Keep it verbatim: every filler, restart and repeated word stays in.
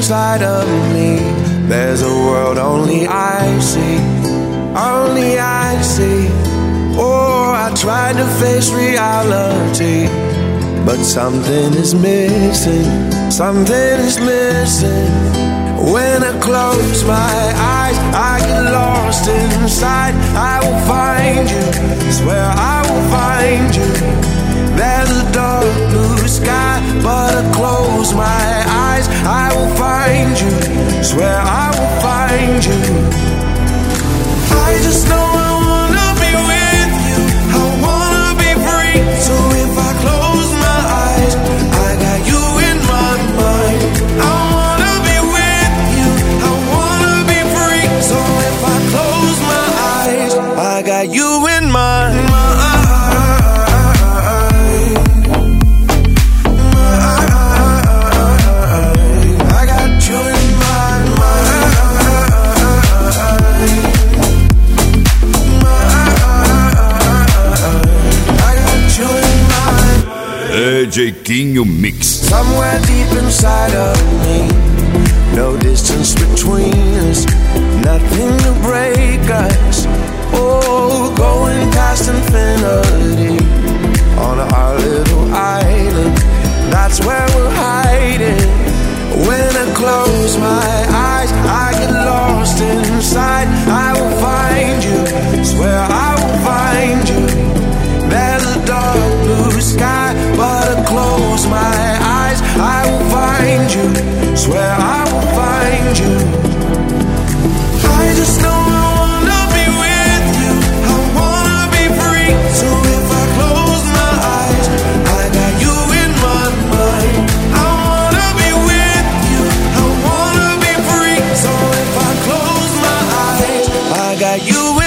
inside of me. There's a world only I see, only I see. Oh, I tried to face reality, but something is missing, something is missing. When I close my eyes, I get lost inside. I will find you, swear I will find you. There's a dark blue sky, but I close my eyes, I will find you, swear I will find you. I just know I wanna be with you, I wanna be free. So if I close my eyes, I got you in my mind. I wanna be with you, I wanna be free. So if I close my eyes, I got you in my mind. Quinho Mix. Somewhere deep inside of me, no distance between us, nothing to break us. Oh, going past infinity on our little island, that's where we're hiding. When I close my eyes, I get lost inside. I will find you, swear I will find you. There's a dark blue sky, but I close my eyes, I will find you, swear I will find you. I just know I wanna be with you, I wanna be free. So if I close my eyes, I got you in my mind. I wanna be with you, I wanna be free. So if I close my eyes, I got you in my mind.